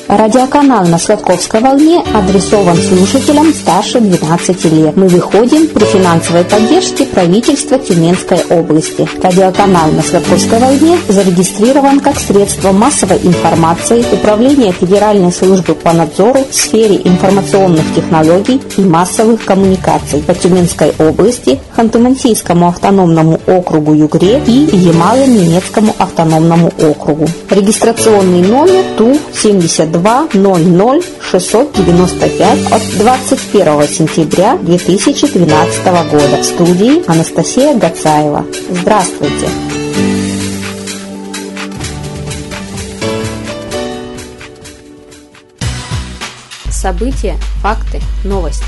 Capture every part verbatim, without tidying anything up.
Радиоканал на Сладковской волне адресован слушателям старше двенадцати лет. Мы выходим при финансовой поддержке правительства Тюменской области. Радиоканал на Сладковской волне зарегистрирован как средство массовой информации Управления Федеральной службы по надзору в сфере информационных технологий и массовых коммуникаций по Тюменской области, Ханты-Мансийскому автономному округу Югре и Ямало-Ненецкому автономному округу. Регистрационный номер Ту семьдесят два ноль ноль шестьсот девяносто пять от двадцать первого сентября две тысячи двенадцатого года. В студии Анастасия Гацаева. Здравствуйте! События, факты, новости.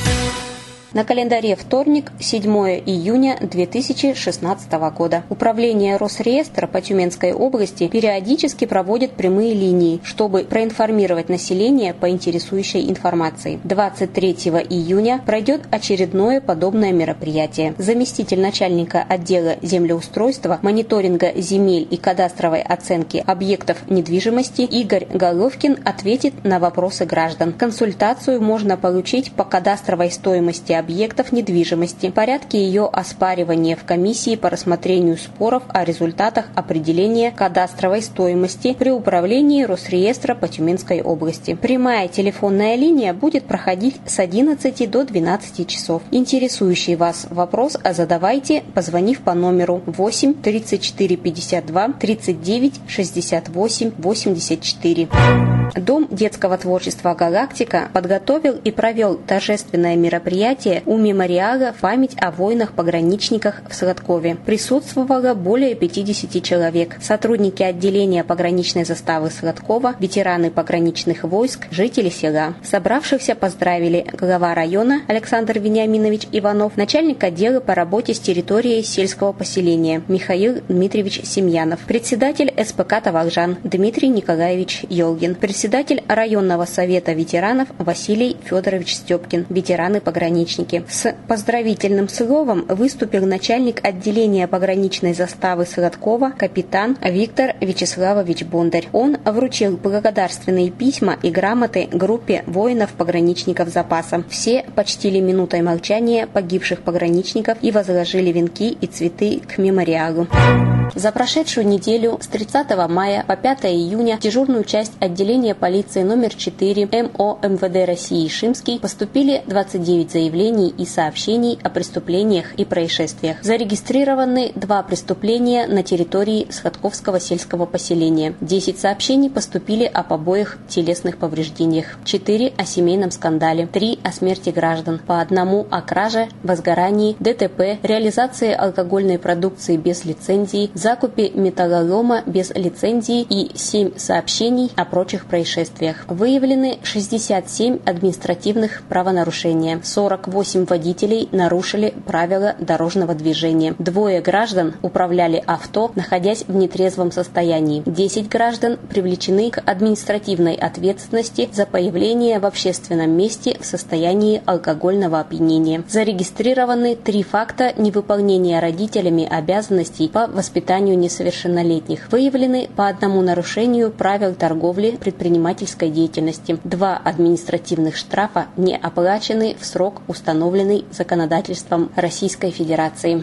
На календаре вторник, седьмое июня две тысячи шестнадцатого года. Управление Росреестра по Тюменской области периодически проводит прямые линии, чтобы проинформировать население по интересующей информации. двадцать третьего июня пройдет очередное подобное мероприятие. Заместитель начальника отдела землеустройства, мониторинга земель и кадастровой оценки объектов недвижимости Игорь Головкин ответит на вопросы граждан. Консультацию можно получить по кадастровой стоимости объектов объектов недвижимости, порядке ее оспаривания в комиссии по рассмотрению споров о результатах определения кадастровой стоимости при управлении Росреестра по Тюменской области. Прямая телефонная линия будет проходить с одиннадцати до двенадцати часов. Интересующий вас вопрос задавайте, позвонив по номеру восемь тридцать четыре пятьдесят два тридцать девять шестьдесят восемь восемьдесят четыре. Дом детского творчества «Галактика» подготовил и провел торжественное мероприятие у мемориала «Память о воинах-пограничниках» в Сладкове. Присутствовало более пятидесяти человек. Сотрудники отделения пограничной заставы Сладкова, ветераны пограничных войск, жители села. Собравшихся поздравили глава района Александр Вениаминович Иванов, начальник отдела по работе с территорией сельского поселения Михаил Дмитриевич Семьянов, председатель эс пэ ка «Тавалжан» Дмитрий Николаевич Елгин, председатель районного совета ветеранов Василий Федорович Степкин, ветераны-пограничники. С поздравительным словом выступил начальник отделения пограничной заставы Сладкова капитан Виктор Вячеславович Бондарь. Он вручил благодарственные письма и грамоты группе воинов-пограничников запаса. Все почтили минутой молчания погибших пограничников и возложили венки и цветы к мемориалу. За прошедшую неделю с тридцатого мая по пятое июня в дежурную часть отделения полиции номер четыре эм о эм вэ дэ России Шимский поступили двадцать девять заявлений и сообщений о преступлениях и происшествиях. Зарегистрированы два преступления на территории Сладковского сельского поселения. десять сообщений поступили о побоях, телесных повреждениях, четыре о семейном скандале, три о смерти граждан, по одному о краже, возгорании, дэ тэ пэ, реализации алкогольной продукции без лицензии, закупе металлолома без лицензии и семь сообщений о прочих происшествиях. Выявлены шестьдесят семь административных правонарушений. сорок восемь водителей нарушили правила дорожного движения. Двое граждан управляли авто, находясь в нетрезвом состоянии. десять граждан привлечены к административной ответственности за появление в общественном месте в состоянии алкогольного опьянения. Зарегистрированы три факта невыполнения родителями обязанностей по воспитанию несовершеннолетних. Выявлены по одному нарушению правил торговли предпринимательской деятельности. Два административных штрафа не оплачены в срок, установленный законодательством Российской Федерации.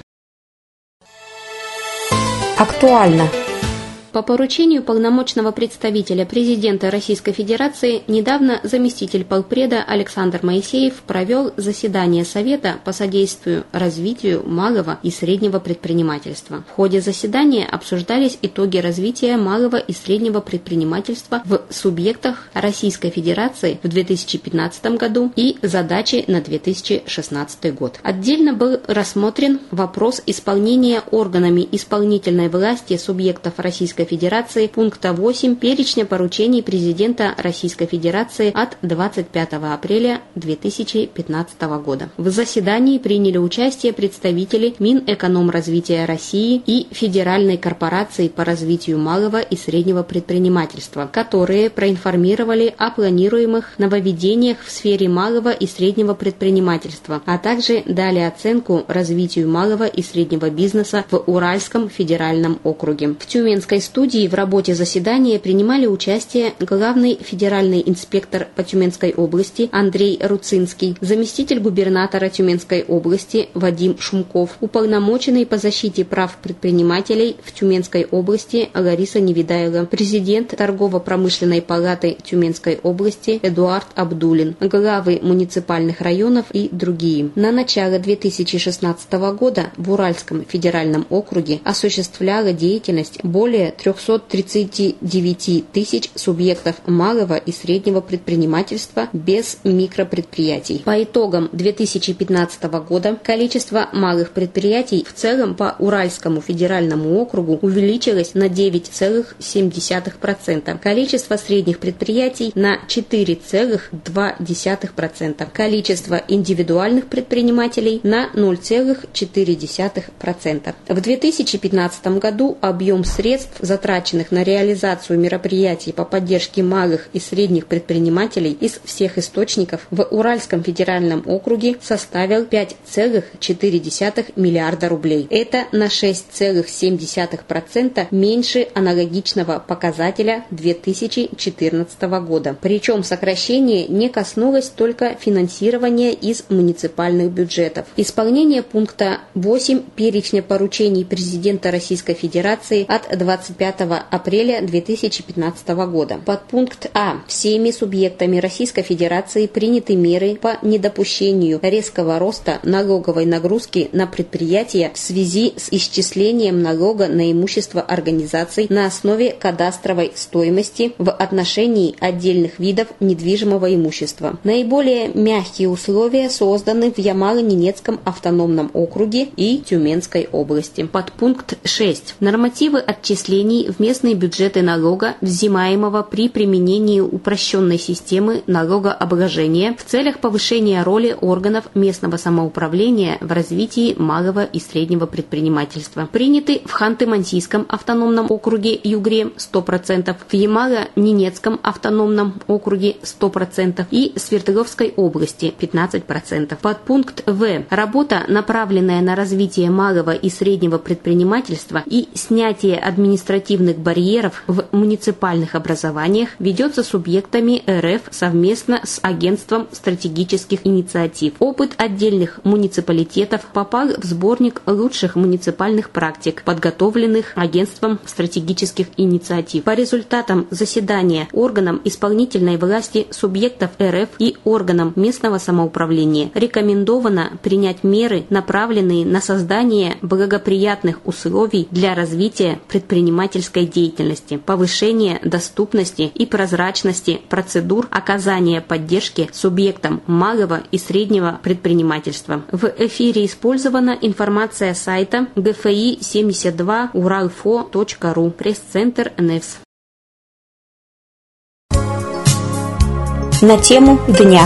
Актуально. По поручению полномочного представителя президента Российской Федерации недавно заместитель полпреда Александр Моисеев провел заседание Совета по содействию развитию малого и среднего предпринимательства. В ходе заседания обсуждались итоги развития малого и среднего предпринимательства в субъектах Российской Федерации в две тысячи пятнадцатом году и задачи на две тысячи шестнадцатый год. Отдельно был рассмотрен вопрос исполнения органами исполнительной власти субъектов Российской Федерации пункта восемь перечня поручений президента Российской Федерации от двадцать пятого апреля две тысячи пятнадцатого года. В заседании приняли участие представители Минэкономразвития России и Федеральной корпорации по развитию малого и среднего предпринимательства, которые проинформировали о планируемых нововведениях в сфере малого и среднего предпринимательства, а также дали оценку развитию малого и среднего бизнеса в Уральском федеральном округе. В Тюменской студии студии в работе заседания принимали участие главный федеральный инспектор по Тюменской области Андрей Руцинский, заместитель губернатора Тюменской области Вадим Шумков, уполномоченный по защите прав предпринимателей в Тюменской области Лариса Невидаева, президент торгово-промышленной палаты Тюменской области Эдуард Абдулин, главы муниципальных районов и другие. На начало две тысячи шестнадцатого года в Уральском федеральном округе осуществляла деятельность более триста тридцать девять тысяч субъектов малого и среднего предпринимательства без микропредприятий. По итогам две тысячи пятнадцатого года количество малых предприятий в целом по Уральскому федеральному округу увеличилось на девять целых семь десятых процента, количество средних предприятий на четыре целых два десятых процента, количество индивидуальных предпринимателей на ноль целых четыре десятых процента. В две тысячи пятнадцатом году объем средств, затраченных на реализацию мероприятий по поддержке малых и средних предпринимателей из всех источников в Уральском федеральном округе составил пять целых четыре десятых миллиарда рублей. Это на шесть целых семь десятых процента меньше аналогичного показателя две тысячи четырнадцатого года. Причем сокращение не коснулось только финансирования из муниципальных бюджетов. Исполнение пункта восемь перечня поручений президента Российской Федерации от двадцать пятого апреля две тысячи пятнадцатого года. Подпункт А. Всеми субъектами Российской Федерации приняты меры по недопущению резкого роста налоговой нагрузки на предприятия в связи с исчислением налога на имущество организаций на основе кадастровой стоимости в отношении отдельных видов недвижимого имущества. Наиболее мягкие условия созданы в Ямало-Ненецком автономном округе и Тюменской области. Подпункт шесть. Нормативы отчислений в местные бюджеты налога, взимаемого при применении упрощенной системы налогообложения в целях повышения роли органов местного самоуправления в развитии малого и среднего предпринимательства. Приняты в Ханты-Мансийском автономном округе Югре сто процентов, в Ямало-Ненецком автономном округе сто процентов и Свердловской области пятнадцать процентов. Подпункт В. Работа, направленная на развитие малого и среднего предпринимательства и снятие административных барьеров в муниципальных образованиях, ведется субъектами эр эф совместно с Агентством стратегических инициатив. Опыт отдельных муниципалитетов попал в сборник лучших муниципальных практик, подготовленных Агентством стратегических инициатив. По результатам заседания органам исполнительной власти субъектов эр эф и органам местного самоуправления рекомендовано принять меры, направленные на создание благоприятных условий для развития предпринимательской деятельности, повышение доступности и прозрачности процедур оказания поддержки субъектам малого и среднего предпринимательства. В эфире использована информация сайта гэ эф и семьдесят два уралфо точка ру, пресс-центр эн и эф эс. На тему дня.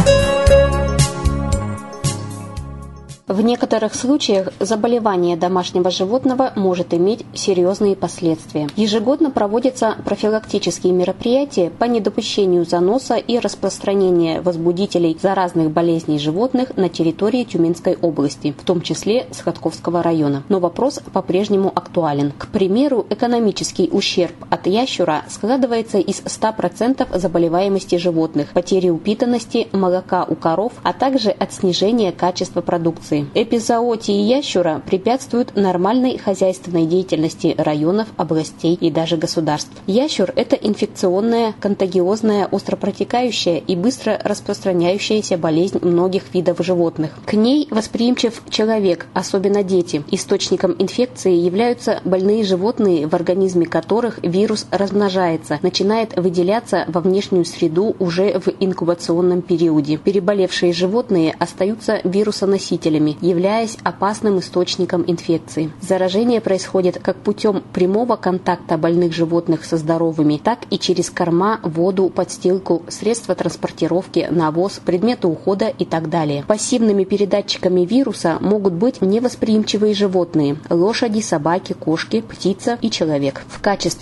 В некоторых случаях заболевание домашнего животного может иметь серьезные последствия. Ежегодно проводятся профилактические мероприятия по недопущению заноса и распространения возбудителей заразных болезней животных на территории Тюменской области, в том числе Сходковского района. Но вопрос по-прежнему актуален. К примеру, экономический ущерб от ящура складывается из ста процентов заболеваемости животных, потери упитанности, молока у коров, а также от снижения качества продукции. Эпизоотии ящура препятствуют нормальной хозяйственной деятельности районов, областей и даже государств. Ящур – это инфекционная, контагиозная, остропротекающая и быстро распространяющаяся болезнь многих видов животных. К ней восприимчив человек, особенно дети. Источником инфекции являются больные животные, в организме которых вирус размножается, начинает выделяться во внешнюю среду уже в инкубационном периоде. Переболевшие животные остаются вирусоносителями, являясь опасным источником инфекции. Заражение происходит как путем прямого контакта больных животных со здоровыми, так и через корма, воду, подстилку, средства транспортировки, навоз, предметы ухода и так далее. Пассивными передатчиками вируса могут быть невосприимчивые животные – лошади, собаки, кошки, птица и человек. В качестве профилактики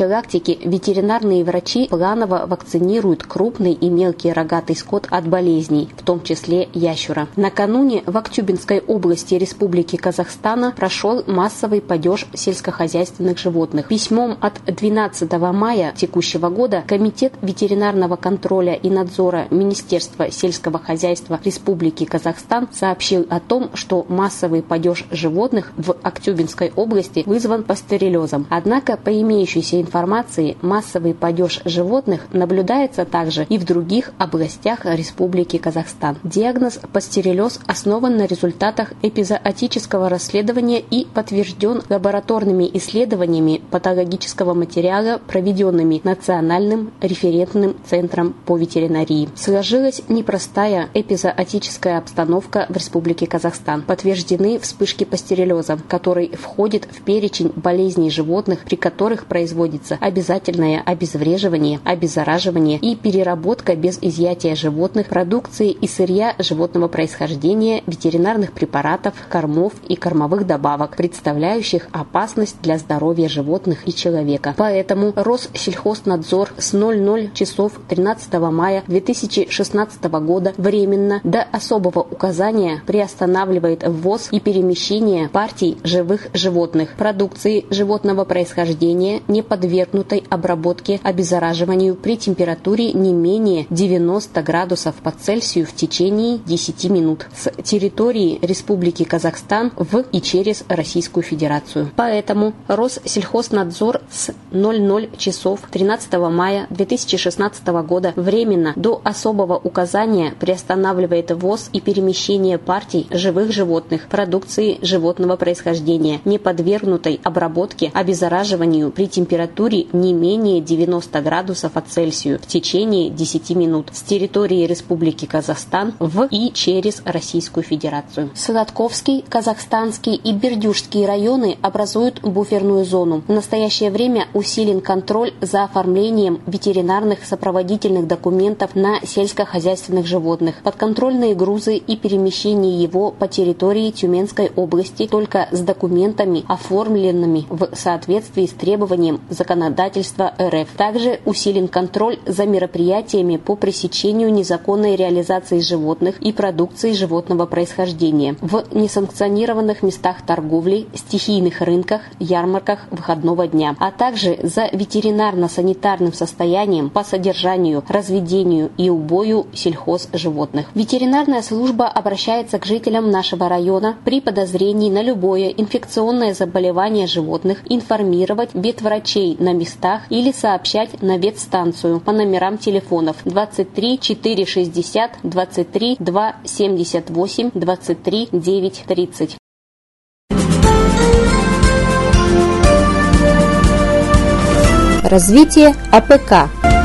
профилактики ветеринарные врачи планово вакцинируют крупный и мелкий рогатый скот от болезней, в том числе ящура. Накануне в Актюбинской области Республики Казахстана прошел массовый падеж сельскохозяйственных животных. Письмом от двенадцатого мая текущего года Комитет ветеринарного контроля и надзора Министерства сельского хозяйства Республики Казахстан сообщил о том, что массовый падеж животных в Актюбинской области вызван пастереллезом. Однако, по имеющейся информации, массовый падеж животных наблюдается также и в других областях Республики Казахстан. Диагноз пастереллез основан на результатах эпизоотического расследования и подтвержден лабораторными исследованиями патологического материала, проведенными Национальным референтным центром по ветеринарии. Сложилась непростая эпизоотическая обстановка в Республике Казахстан. Подтверждены вспышки пастереллеза, который входит в перечень болезней животных, при которых производится обязательное обезвреживание, обеззараживание и переработка без изъятия животных, продукции и сырья животного происхождения, ветеринарных препаратов, кормов и кормовых добавок, представляющих опасность для здоровья животных и человека. Поэтому Россельхознадзор с ноль ноль часов тринадцатого мая две тысячи шестнадцатого года временно до особого указания приостанавливает ввоз и перемещение партий живых животных, продукции животного происхождения, не подвергнутой обработке, обеззараживанию при температуре не менее девяноста градусов по Цельсию в течение десяти минут с территории Республики Казахстан в и через Российскую Федерацию. Поэтому Россельхознадзор с ноль ноль часов тринадцатого мая две тысячи шестнадцатого года временно до особого указания приостанавливает ввоз и перемещение партий живых животных, продукции животного происхождения, не подвергнутой обработке, обеззараживанию при температуре не менее девяноста градусов по Цельсию в течение десяти минут с территории Республики Казахстан в и через Российскую Федерацию. Сладковский, Казахстанский и Бердюжский районы образуют буферную зону. В настоящее время усилен контроль за оформлением ветеринарных сопроводительных документов на сельскохозяйственных животных. Подконтрольные грузы и перемещение его по территории Тюменской области только с документами, оформленными в соответствии с требованием законодательства эр эф. Также усилен контроль за мероприятиями по пресечению незаконной реализации животных и продукции животного происхождения в несанкционированных местах торговли, стихийных рынках, ярмарках выходного дня, а также за ветеринарно-санитарным состоянием по содержанию, разведению и убою сельхозживотных. Ветеринарная служба обращается к жителям нашего района при подозрении на любое инфекционное заболевание животных информировать ветврачей на местах или сообщать на ветстанцию по номерам телефонов двадцать три четыре шестьдесят, двадцать три два семьдесят восемь, двадцать три девять тридцать. Развитие а пэ ка.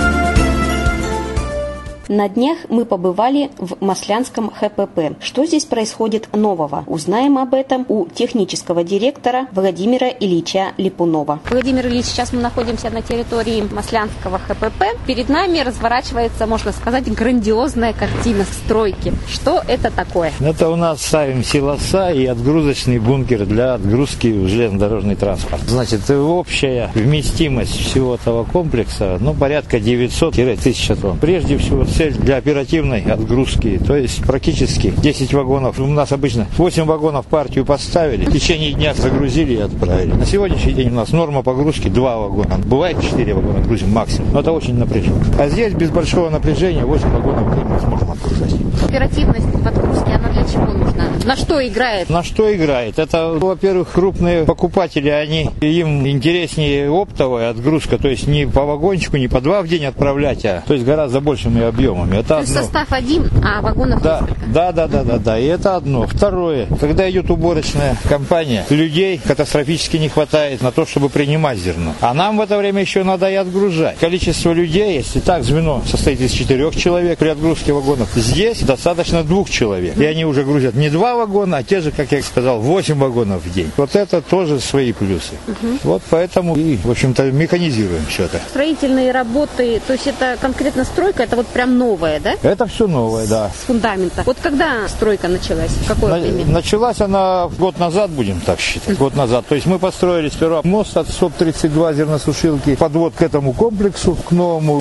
На днях мы побывали в Маслянском ха пэ пэ. Что здесь происходит нового? Узнаем об этом у технического директора Владимира Ильича Липунова. Владимир Ильич, сейчас мы находимся на территории Маслянского ха пэ пэ. Перед нами разворачивается, можно сказать, грандиозная картина стройки. Что это такое? Это у нас ставим силоса и отгрузочный бункер для отгрузки в железнодорожный транспорт. Значит, общая вместимость всего этого комплекса, ну, порядка девятьсот - тысяча тонн. Прежде всего, цель для оперативной отгрузки, то есть практически десять вагонов. У нас обычно восемь вагонов партию поставили, в течение дня загрузили и отправили. На сегодняшний день у нас норма погрузки два вагона. Бывает четыре вагона грузим максимум, но это очень напряженно. А здесь без большого напряжения восемь вагонов в день мы сможем отгружать. Оперативность в отгрузке, она для чего нужна? На что играет? На что играет? Это, во-первых, крупные покупатели, они, им интереснее оптовая отгрузка, то есть не по вагончику, не по два в день отправлять, а то есть гораздо большими объемами. Это То есть одно. Состав один, а вагонов да, несколько. Да, да, да, да, да. И это одно. Второе. Когда идет уборочная кампания, людей катастрофически не хватает на то, чтобы принимать зерно. А нам в это время еще надо и отгружать. Количество людей, если так, звено состоит из четырех человек при отгрузке вагонов, здесь достаточно двух человек. И они уже грузят не два вагона, а те же, как я сказал, восемь вагонов в день. Вот это тоже свои плюсы. Угу. Вот поэтому и, в общем-то, механизируем все это. Строительные работы, то есть это конкретно стройка, это вот прям новое, да? Это все новое, да. С фундамента. Вот когда стройка началась? Какое На, время? началась она год назад, будем так считать, год назад. То есть мы построили сперва мост от СОП тридцать два зерносушилки, подвод к этому комплексу, к новому,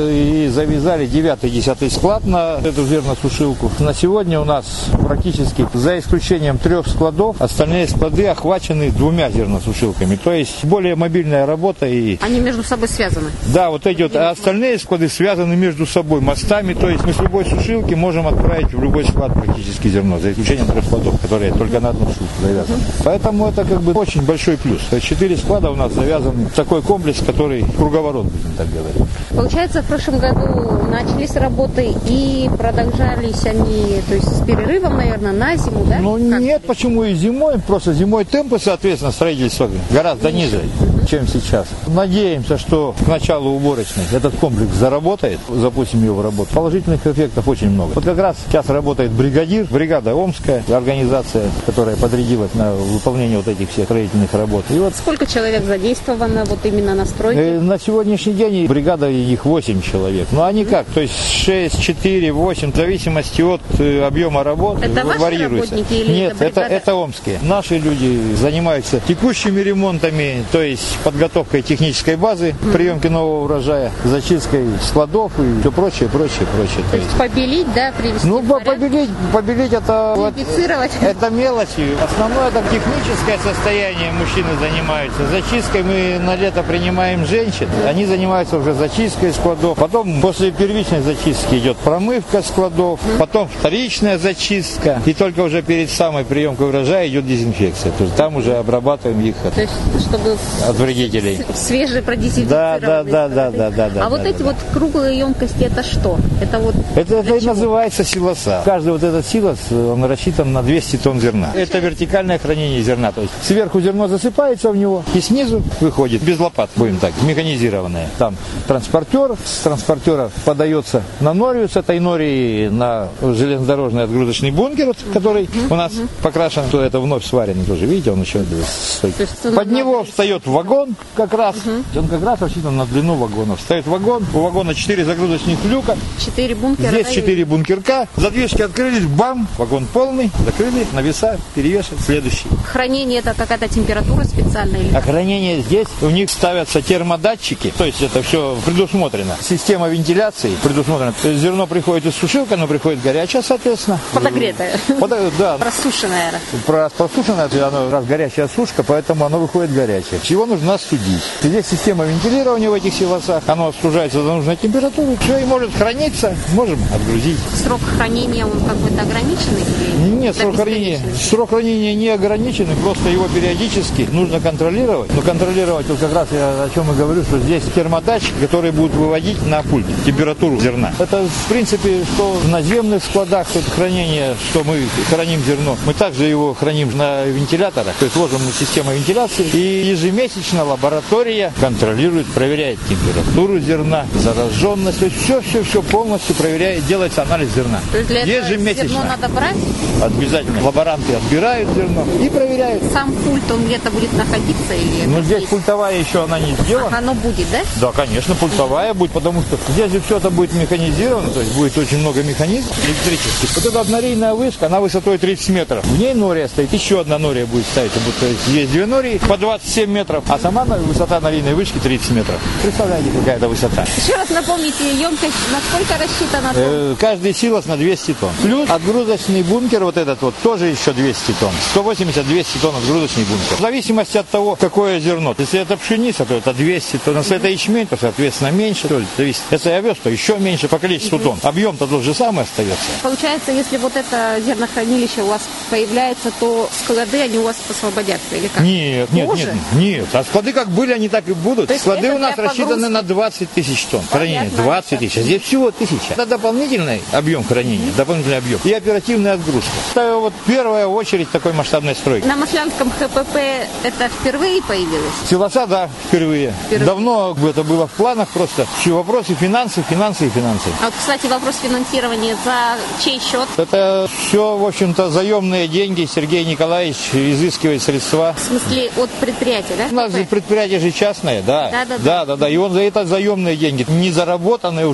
и завязали девятый-десятый склад на эту зерносушилку. На сегодня у нас практически, за исключением трех складов, остальные склады охвачены двумя зерносушилками. То есть более мобильная работа. И... Они между собой связаны? Да, вот эти вот, а остальные склады связаны между собой мостами. То есть мы с любой сушилки можем отправить в любой склад практически зерно, за исключением трех складов, которые только на одну сушилку завязаны. Поэтому это как бы очень большой плюс. То есть четыре склада у нас завязаны в такой комплекс, который круговорот, будем так говорить. Получается, в прошлом году начались работы и продолжались они, то есть с перерывом, наверное, на зиму, да? Ну как? Нет, почему и зимой, просто зимой темпы, соответственно, строительства гораздо ниже, чем сейчас. Надеемся, что к началу уборочной этот комплекс заработает, запустим его в работу. Положительных эффектов очень много. Вот как раз сейчас работает бригадир, бригада Омская, организация, которая подрядилась на выполнение вот этих всех строительных работ. И вот сколько человек задействовано вот именно на стройке? На сегодняшний день бригада их восемь человек. Но они как? То есть шесть, четыре, восемь, в зависимости от объема работ. Это ваши варьируется. работники или Нет, это бригада? это, это омские. Наши люди занимаются текущими ремонтами, то есть подготовкой технической базы, mm-hmm. приемки нового урожая, зачисткой складов и все прочее, прочее, прочее. То есть побелить, да, привести Ну, в порядок? побелить, побелить это, вот, это мелочи. Основное это техническое состояние мужчины занимаются. Зачисткой мы на лето принимаем женщин. Они занимаются уже зачисткой складов. Потом после первичной зачистки идет промывка складов. Потом вторичная зачистка. И только уже перед самой приемкой урожая идет дезинфекция. То есть там уже обрабатываем их от, То есть, чтобы от вредителей. Свежие продезинфицированные. Да, да, да, да, да, да. А да, вот да, эти да. вот круглые емкости, это что? Это вот Это, это и чего? называется силоса. Каждый вот этот силос, он рассчитан на двести тонн зерна. Это вертикальное хранение зерна. То есть сверху зерно засыпается в него и снизу выходит, без лопат, будем так, механизированное. Там транспортер, с транспортера подается на норию, с этой нории на железнодорожный отгрузочный бункер, вот, который uh-huh, у нас uh-huh. покрашен, то это вновь сваренный тоже, видите, он еще стоит. Под него встает вагон как раз, uh-huh. он как раз рассчитан на длину вагона. Встает вагон, у вагона четыре загрузочных люка, четыре бункера, здесь четыре бункерка, задвижки открылись, бам, вагон полный, закрыли, навеса, перевешивают, следующий. Хранение это какая-то температура специальная? Или... А хранение здесь, у них ставятся термодатчики, то есть это все предусмотрено. Система вентиляции предусмотрена. То есть зерно приходит из сушилки, оно приходит горячее, соответственно. Подогретое. Под, да. Просушенное. Про, просушенное, оно раз горячая сушка, поэтому оно выходит горячее. Его нужно остудить. Здесь система вентилирования в этих силосах, оно остужается до нужной температуры, все, и может храниться, можем отгрузить. Срок хранения, он какой-то ограниченный? Нет, срок хранения, срок хранения не ограниченный, просто его периодически нужно контролировать. Но контролировать, вот как раз я о чем и говорю, что здесь термодатчик, который будет выводить на пульт температуру зерна. Это, в принципе, что в наземных складах тут хранение, что мы храним зерно, мы также его храним на вентиляторах, то есть ложим систему вентиляции, и ежемесячно лаборатория контролирует, проверяет температуру зерна, зараженность, то есть все-все-все полностью проверяет, делается анализ зерна. То есть для этого зерно надо брать? Обязательно. Лаборанты отбирают зерно и проверяют. Сам пульт, он где-то будет находиться? Или ну, здесь есть? Пультовая еще она не сделана. Ах, оно будет, да? Да, конечно, пультовая будет, потому что здесь же все это будет механизировано, то есть будет очень много механизмов электрических. Вот эта однорейная вышка, она высотой тридцать метров. В ней нория стоит, еще одна нория будет стоять. То есть есть две нории по двадцать семь метров, а сама высота норийной вышки тридцать метров. Представляете, какая это высота. Еще раз напомните, емкость на сколько рассчитана? Э, каждый силос на двести тонн. Плюс отгрузочный бункер вот этот вот тоже еще двести тонн. сто восемьдесят - двести тонн отгрузочный бункер. В зависимости от того, какое зерно. Если это пшеница, то это двести тонн. Если это ячмень, то, соответственно, меньше. То зависит. Если овес, то еще меньше по количеству тонн. Объем-то тот же самый остается. Получается, если вот это зернохранилище у вас появляется, то склады, они у вас освободятся или как? Нет, нет, Тоже? нет, нет. А склады как были, они так и будут. Склады у нас рассчитаны на двадцать тысяч тонн. Хранение двадцать тысяч. А здесь всего тысяча. Это дополнительный объем хранения, дополнительный объем. И оперативная отгрузка. Это вот первая очередь такой масштабной стройки. На Маслянском ХПП это впервые появилось? Силоса, да, впервые. впервые. Давно это было в планах, просто все вопросы финансы, финансы и финансы. А вот, кстати, вопрос финансирования за чей счет? Это все, в общем-то, заемные деньги. Сергей Николаевич изыскивает средства. В смысле, от предприятия, да? У нас же предприятие же частное, да. Да, да, да, да, да. И он за это заемные деньги, не заработанные уже деньги.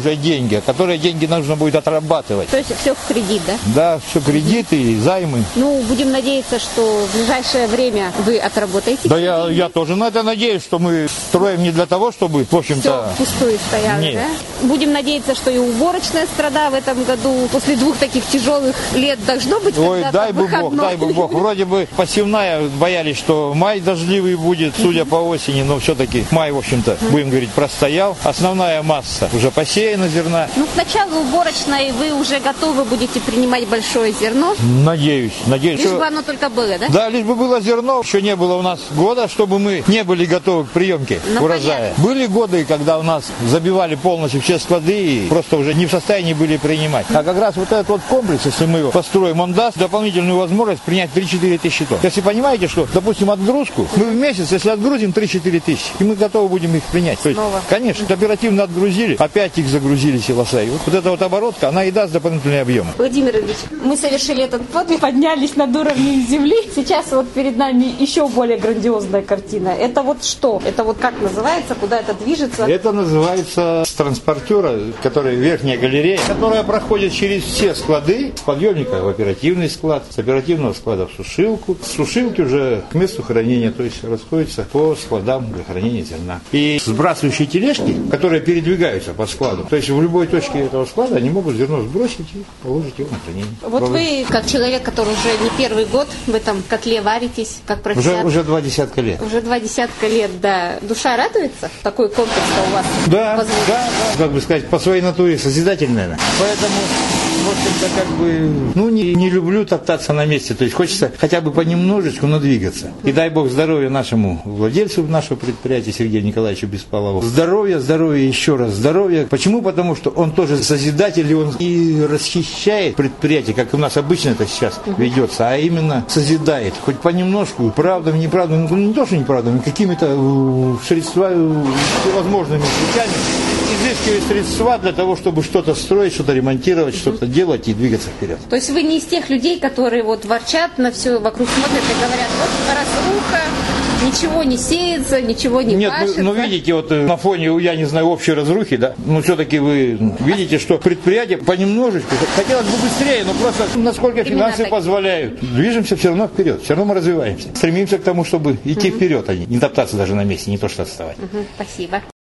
деньги, которые деньги нужно будет отрабатывать. То есть все в кредит, да? Да, все кредиты и займы. Ну, будем надеяться, что в ближайшее время вы отработаете. Да я, я тоже на это надеюсь, что мы строим не для того, чтобы, в общем-то... Все пустую стояло, Нет. да? Будем надеяться, что и уборочная страда в этом году после двух таких тяжелых лет должно быть. Ой, дай бы выходной. Бог, дай бы Бог. Вроде бы посевная, боялись, что май дождливый будет, судя по осени, но все-таки май, в общем-то, будем говорить, простоял. Основная масса уже посеяна зерна. Ну, к началу уборочной вы уже готовы будете принимать большое зерно? Надеюсь, надеюсь. Лишь что... бы оно только было, да? Да, лишь бы было зерно. Еще не было у нас года, чтобы мы не были готовы к приемке ну, урожая. Понятно. Были годы, когда у нас забивали полностью все склады и просто уже не в состоянии были принимать. А как раз вот этот вот комплекс, если мы его построим, он даст дополнительную возможность принять три-четыре тысячи тонн. Если понимаете, что, допустим, отгрузку, мы в месяц, если отгрузим три-четыре тысячи, и мы готовы будем их принять. То есть, конечно, оперативно отгрузили, опять их загрузили силоса. И вот, вот эта вот оборотка, она и даст дополнительный объем. Владимир Ильич, мы совершили этот подвиг, поднялись над уровнем земли. Сейчас вот перед нами еще более грандиозная картина. Это вот что? Это вот как называется? Куда это движется? Это называется с транспортера, который верхняя галерея, которая проходит через все склады, с подъемника в оперативный склад, с оперативного склада в сушилку, с сушилки уже к месту хранения, то есть расходится по складам для хранения зерна. И сбрасывающие тележки, которые передвигаются по складу, то есть в любой точке этого склада они могут зерно сбросить и положить его на хранение. Вот Положить. Вы, как человек, который уже не первый год в этом котле варитесь, как профессионал. Уже, уже два десятка лет. Уже два десятка лет, да. Душа радуется? Такой комплекс-то у вас? Да, возможно. да, да. Как бы сказать, по своей натуре созидательная. Поэтому, в общем-то, как бы, ну, не, не люблю топтаться на месте. То есть хочется хотя бы понемножечку, но двигаться. И дай Бог здоровья нашему владельцу нашего предприятия Сергею Николаевичу Беспалову. Здоровья, здоровья, еще раз здоровья. Почему? Потому что он тоже созидатель, и он и расчищает предприятие, как у нас обычно это сейчас ведется, а именно созидает. Хоть понемножку, правдами, неправдами, ну не то, что неправдами, какими-то uh, средствами, всевозможными путями изыскивать средства для того, чтобы что-то строить, что-то ремонтировать, что-то делать и двигаться вперед. То есть вы не из тех людей, которые вот ворчат на все, вокруг смотрят и говорят, вот разруха, ничего не сеется, ничего не Нет, пашется. Нет, ну, ну видите, вот на фоне, я не знаю, общей разрухи, да, но все-таки вы видите, что предприятие понемножечку, хотелось бы быстрее, но просто насколько финансы позволяют, движемся все равно вперед, все равно мы развиваемся, стремимся к тому, чтобы идти угу. вперед, а не топтаться даже на месте, не то что отставать. Угу, спасибо.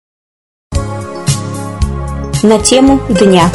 На тему дня.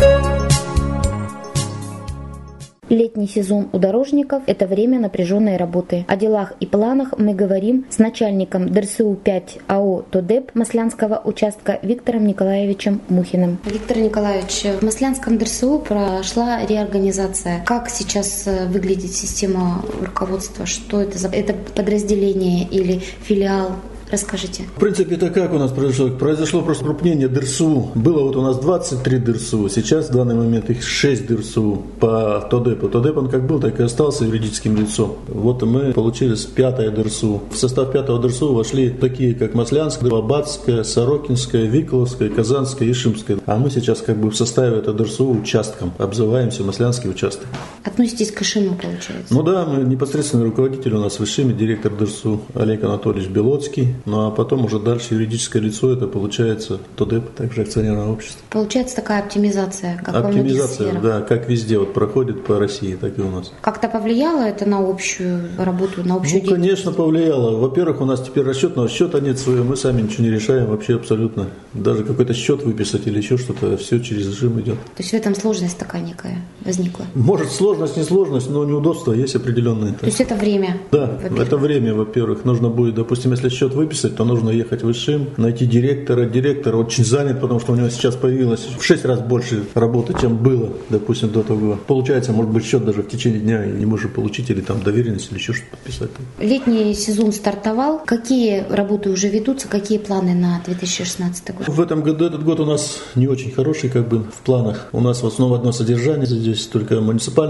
Летний сезон у дорожников – это время напряженной работы. О делах и планах мы говорим с начальником ДРСУ пять АО «ТОДЭП» Маслянского участка Виктором Николаевичем Мухиным. Виктор Николаевич, в Маслянском ДРСУ прошла реорганизация. Как сейчас выглядит система руководства? Что это за это подразделение или филиал? Расскажите. В принципе, это как у нас произошло? Произошло просто крупнение ДРСУ. Было вот у нас двадцать три ДРСУ. Сейчас в данный момент их шесть ДРСУ по ТОДЭПу. ТОДЭП он как был, так и остался юридическим лицом. Вот мы получили пятое ДРСУ. В состав пятого ДРСУ вошли такие, как Маслянская, Лобатская, Сорокинская, Виколовская, Казанская и Шимская. А мы сейчас как бы в составе этого ДРСУ участком обзываемся Маслянский участок. Относитесь к Ишиму, получается? Ну да, мы непосредственный руководитель у нас в Ишиме, директор ДРСУ Олег Анатольевич Белоцкий. Ну а потом уже дальше юридическое лицо, это получается ТОДЭП, также акционерное общество. Получается такая оптимизация, как оптимизация, во многих сферах. Да, как везде вот проходит по России, так и у нас. Как-то повлияло это на общую работу, на общую ну, деятельность? Конечно, повлияло. Во-первых, у нас теперь расчетного счета нет своего, мы сами ничего не решаем вообще абсолютно. Даже какой-то счет выписать или еще что-то, все через режим идет. То есть в этом сложность такая некая возникла? Может, сложность, не сложность, но неудобства есть определенные. То есть это время? Да, это время, во-первых. Нужно будет, допустим, если счет выписать, то нужно ехать в Ишим, найти директора. Директор очень занят, потому что у него сейчас появилось в шесть раз больше работы, чем было, допустим, до того. Получается, может быть, счет даже в течение дня и не можешь получить, или там доверенность, или еще что-то подписать. Летний сезон стартовал. Какие работы уже ведутся, какие планы на две тысячи шестнадцатый год? В этом году, этот год у нас не очень хороший, как бы, в планах. У нас в основном одно содержание здесь, только муниципальный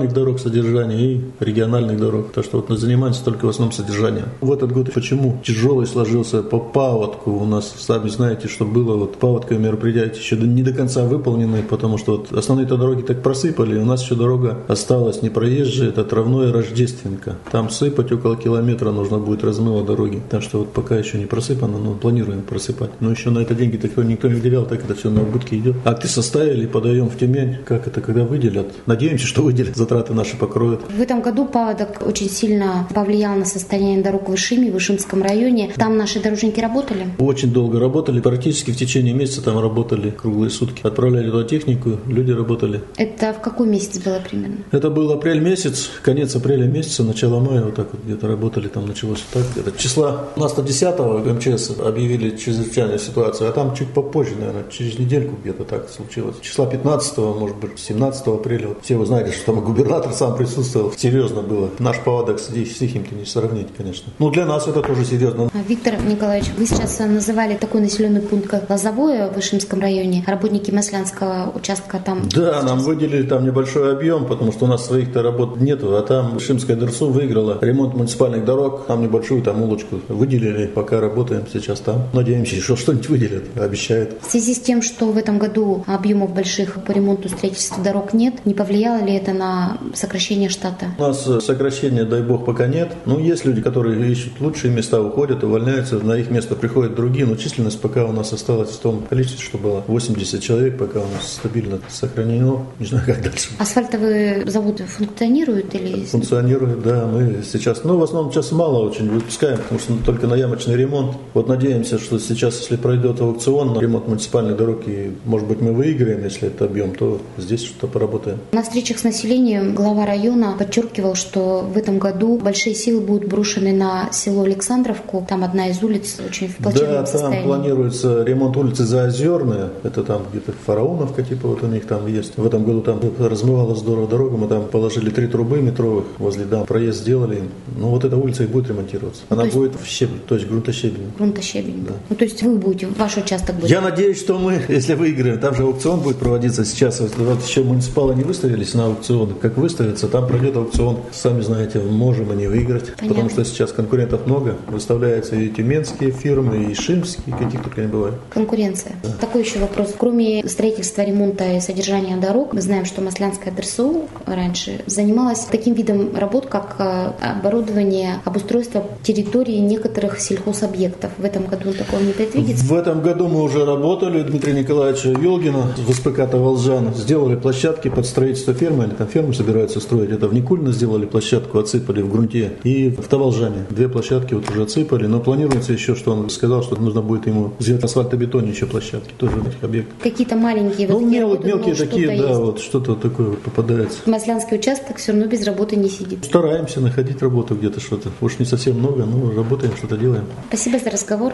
федеральных дорог содержания и региональных дорог. Так что вот мы занимаемся только в основном содержанием. В этот год почему тяжелый сложился по паводку? У нас, сами знаете, что было, вот паводковые мероприятия еще не до конца выполнены, потому что вот основные-то дороги так просыпали, у нас еще дорога осталась непроезжая, это Травное Рождественка. Там сыпать около километра нужно будет размыва дороги. Так что вот пока еще не просыпано, но планируем просыпать. Но еще на это деньги такое никто не выделял, так это все на убытки идет. Акты составили, подаем в Тюмень. Как это, когда выделят? Надеемся, что выделят, затраты наши покроют. В этом году паводок очень сильно повлиял на состояние дорог в Ишиме, в Ишимском районе. Там наши дорожники работали? Очень долго работали, практически в течение месяца там работали круглые сутки. Отправляли туда технику, люди работали. Это в какой месяц было примерно? Это был апрель месяц, конец апреля месяца, начало мая, вот так вот где-то работали, там началось так где-то. Числа у нас-то десятого МЧС объявили чрезвычайную ситуацию, а там чуть попозже, наверное, через недельку где-то так случилось. Числа пятнадцатого, может быть, семнадцатого апреля. Вот все вы знаете, что там губернатор сам присутствовал. Серьезно было. Наш паводок с ихним-то не сравнить, конечно. Ну, для нас это тоже серьезно. Виктор Николаевич, вы сейчас называли такой населенный пункт, как Лозовое в Ишимском районе. Работники Маслянского участка там... Да, сейчас... нам выделили там небольшой объем, потому что у нас своих-то работ нету, а там Ишимская ДРСУ выиграла ремонт муниципальных дорог, там небольшую там улочку выделили, пока работаем сейчас там. Надеемся, что что-нибудь выделят, обещают. В связи с тем, что в этом году объемов больших по ремонту строительства дорог нет, не повлияло ли это на сокращение штата? У нас сокращения, дай бог, пока нет. Ну, есть люди, которые ищут лучшие места, уходят, увольняются, на их место приходят другие, но численность пока у нас осталась в том количестве, что было восемьдесят человек, пока у нас стабильно сохранено. Не знаю, как дальше. Асфальтовые заводы функционируют или... Функционируют, да. Мы сейчас, ну, в основном сейчас мало очень выпускаем, потому что только на ямочный ремонт. Вот надеемся, что сейчас, если пройдет аукцион на ремонт муниципальной дороги, может быть, мы выиграем, если это объем, то здесь что-то поработаем. На встречах с населением глава района подчеркивал, что в этом году большие силы будут брошены на село Александровку. Там одна из улиц очень в плачевном состоянии. Да, там планируется ремонт улицы Заозерная. Это там где-то Фараоновка, типа вот у них там есть. В этом году там размывало здорово дорогу. Мы там положили три трубы метровых возле дам. Проезд сделали. Ну вот эта улица и будет ремонтироваться. Она ну, будет в щебень, то есть грунтощебень. Грунтощебень. Да. Ну то есть вы будете, ваш участок будет? Я надеюсь, что мы, если выиграем, там же аукцион будет проводиться сейчас. Вот еще муниципалы не выставились на аукцион. Как выставится, там пройдет аукцион. Сами знаете, можем и не выиграть. Понятно. Потому что сейчас конкурентов много. Выставляются и тюменские фирмы, и ишимские, каких только не бывает. Конкуренция. Да. Такой еще вопрос. Кроме строительства, ремонта и содержания дорог, мы знаем, что Маслянская ДРСУ раньше занималась таким видом работ, как оборудование, обустройство территории некоторых сельхозобъектов. В этом году такого не предвидится? В этом году мы уже работали, Дмитрия Николаевича Ёлгина в СПК «Таволжан». Сделали площадки под строительство фермы, или там ферму собираются строить. Это в Никульно сделали площадку, отсыпали в грунте. И в Таволжане две площадки вот уже отсыпали. Но планируется еще, что он сказал, что нужно будет ему сделать асфальтобетонные еще площадки, тоже в этих объектах. Какие-то маленькие ну, вот мел, работы, мелкие такие, да, есть. вот что-то такое вот попадается. Маслянский участок все равно без работы не сидит. Стараемся находить работу где-то что-то. Уж не совсем много, но работаем, что-то делаем. Спасибо за разговор.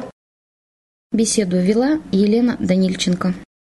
Беседу вела Елена Данильченко.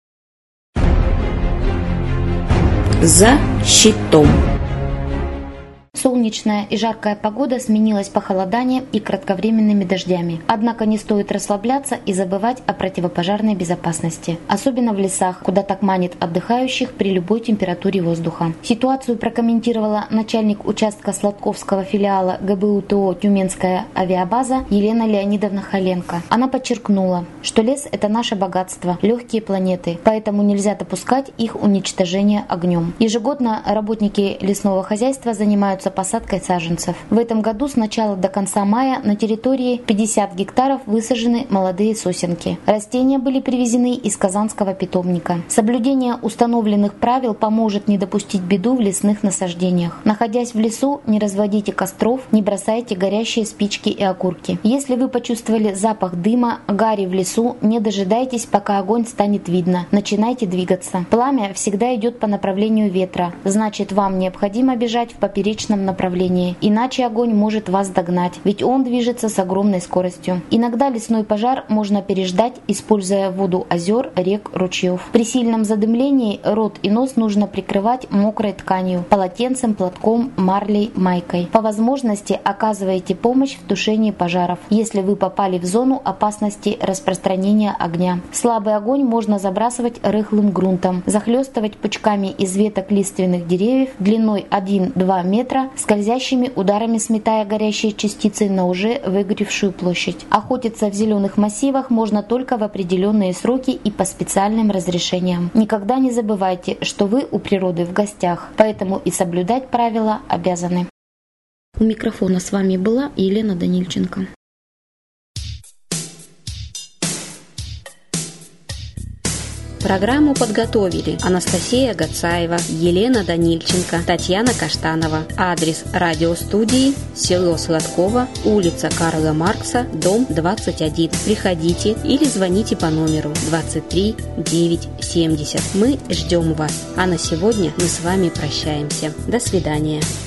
За щитом. Солнечная и жаркая погода сменилась похолоданием и кратковременными дождями. Однако не стоит расслабляться и забывать о противопожарной безопасности. Особенно в лесах, куда так манит отдыхающих при любой температуре воздуха. Ситуацию прокомментировала начальник участка Сладковского филиала ГБУ-ТО «Тюменская авиабаза» Елена Леонидовна Холенко. Она подчеркнула, что лес – это наше богатство, легкие планеты, поэтому нельзя допускать их уничтожения огнем. Ежегодно работники лесного хозяйства занимаются посадкой саженцев. В этом году с начала до конца мая на территории пятьдесят гектаров высажены молодые сосенки. Растения были привезены из Казанского питомника. Соблюдение установленных правил поможет не допустить беду в лесных насаждениях. Находясь в лесу, не разводите костров, не бросайте горящие спички и окурки. Если вы почувствовали запах дыма, гари в лесу, не дожидайтесь, пока огонь станет видно. Начинайте двигаться. Пламя всегда идет по направлению ветра, значит, вам необходимо бежать в поперечном восточном направлении, иначе огонь может вас догнать, ведь он движется с огромной скоростью. Иногда лесной пожар можно переждать, используя воду озер, рек, ручьев. При сильном задымлении рот и нос нужно прикрывать мокрой тканью, полотенцем, платком, марлей, майкой. По возможности оказывайте помощь в тушении пожаров, если вы попали в зону опасности распространения огня. Слабый огонь можно забрасывать рыхлым грунтом, захлестывать пучками из веток лиственных деревьев длиной один-два метра, скользящими ударами сметая горящие частицы на уже выгоревшую площадь. Охотиться в зеленых массивах можно только в определенные сроки и по специальным разрешениям. Никогда не забывайте, что вы у природы в гостях, поэтому и соблюдать правила обязаны. У микрофона с вами была Елена Данильченко. Программу подготовили Анастасия Гацаева, Елена Данильченко, Татьяна Каштанова. Адрес радиостудии: село Сладково, улица Карла Маркса, дом двадцать один. Приходите или звоните по номеру двадцать три девять семьдесят. Мы ждем вас. А на сегодня мы с вами прощаемся. До свидания.